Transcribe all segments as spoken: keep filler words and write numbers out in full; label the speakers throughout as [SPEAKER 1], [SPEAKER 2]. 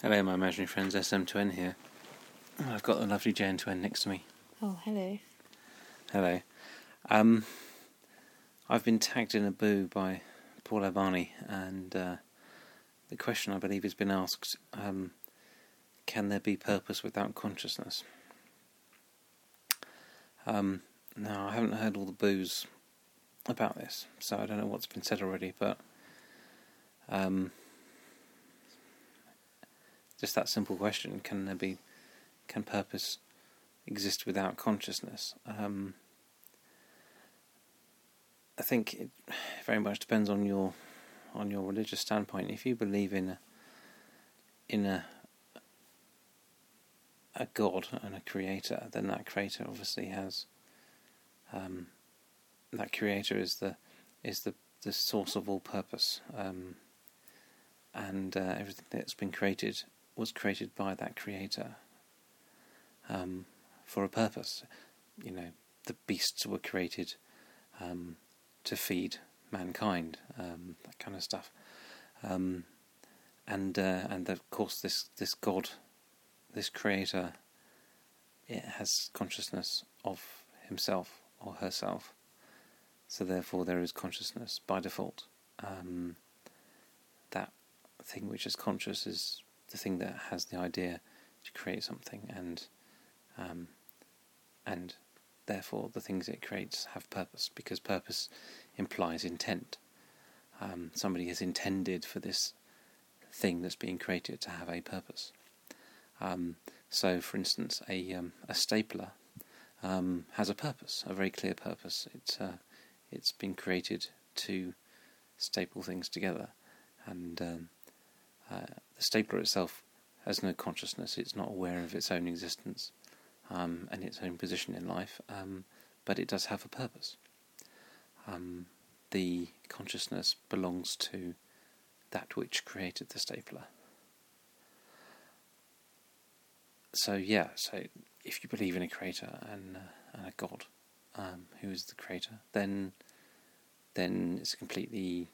[SPEAKER 1] Hello, my imaginary friends, S M two N here. I've got the lovely J N two N next to me.
[SPEAKER 2] Oh, hello.
[SPEAKER 1] Hello. Um, I've been tagged in a boo by Paul Albani, and uh, the question I believe has been asked, um, can there be purpose without consciousness? Um, now, I haven't heard all the boos about this, so I don't know what's been said already, but um, just that simple question, can there be, can purpose exist without consciousness? Um, I think it very much depends on your on your religious standpoint. If you believe in a, in a a God and a creator, then that creator obviously has um, that creator is the is the, the source of all purpose, um, and uh, everything that's been created was created by that creator um, for a purpose. You know, the beasts were created um, to feed mankind, um, that kind of stuff, um, and uh, and of course this this God, this creator, it has consciousness of himself or herself, so therefore there is consciousness by default. Um, that thing which is conscious is the thing that has the idea to create something, and um, and therefore the things it creates have purpose, because purpose implies intent. Um, somebody has intended for this thing that's being created to have a purpose. Um, so, for instance, a um, a stapler um, has a purpose, a very clear purpose. It's uh, it's been created to staple things together, and um, uh, the stapler itself has no consciousness. It's not aware of its own existence um, and its own position in life, um, but it does have a purpose. Um, the consciousness belongs to that which created the stapler. So yeah, so if you believe in a creator and, uh, and a God um, who is the creator, then then it's completely,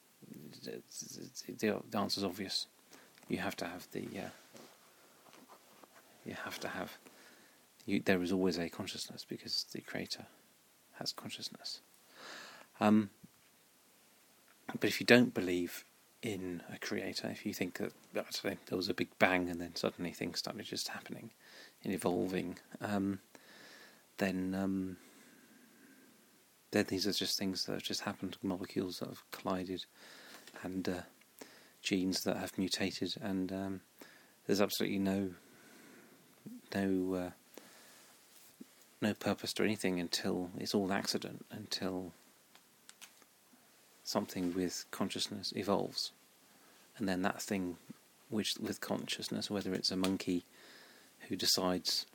[SPEAKER 1] the, the answer's obvious. You have to have the uh, you have to have you, there is always a consciousness, because the creator has consciousness. Um, but if you don't believe in a creator, if you think that, I don't know, there was a big bang and then suddenly things started just happening and evolving, um, then um, then these are just things that have just happened, molecules that have collided, and uh, genes that have mutated, and um, there's absolutely no no uh, no purpose to anything until it's all accident, until something with consciousness evolves, and then that thing which with consciousness, whether it's a monkey who decides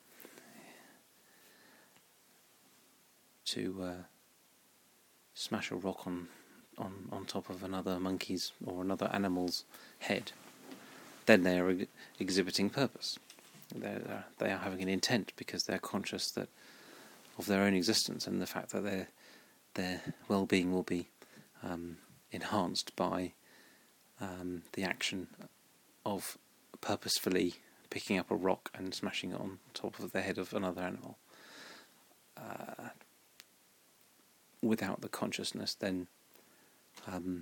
[SPEAKER 1] to uh, smash a rock on, on on top of another monkey's or another animal's head, then they are ex- exhibiting purpose. They're, they are having an intent, because they're conscious that of their own existence, and the fact that their their well-being will be um, enhanced by um, the action of purposefully picking up a rock and smashing it on top of the head of another animal. Uh, without the consciousness, then um,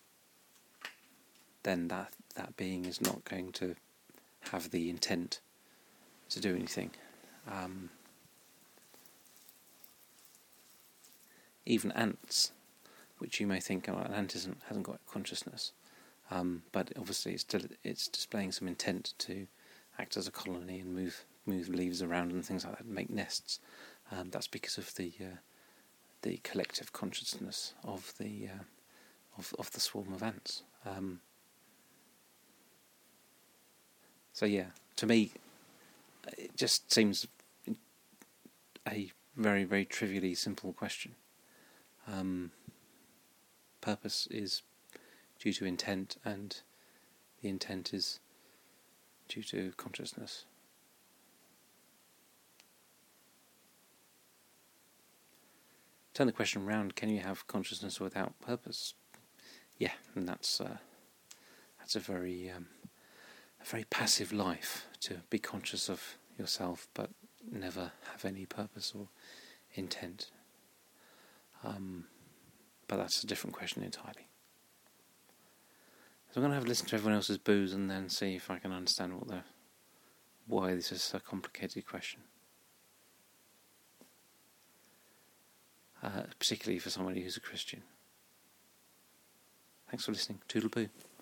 [SPEAKER 1] then that that being is not going to have the intent to do anything. Um, even ants, which you may think, oh, an ant isn't, hasn't got consciousness, um, but obviously it's still, it's displaying some intent to act as a colony and move move leaves around and things like that, and make nests. Um, that's because of the uh, the collective consciousness of the uh, of of the swarm of ants. Um, so yeah, to me, it just seems a very very trivially simple question. Um, purpose is due to intent, and the intent is due to consciousness. Turn the question round: can you have consciousness without purpose? Yeah, and that's uh, that's a very um, a very passive life, to be conscious of yourself but never have any purpose or intent. Um, but that's a different question entirely. So I'm going to have a listen to everyone else's boos and then see if I can understand what the why this is a complicated question. Uh, particularly for somebody who's a Christian. Thanks for listening. Toodle-poo.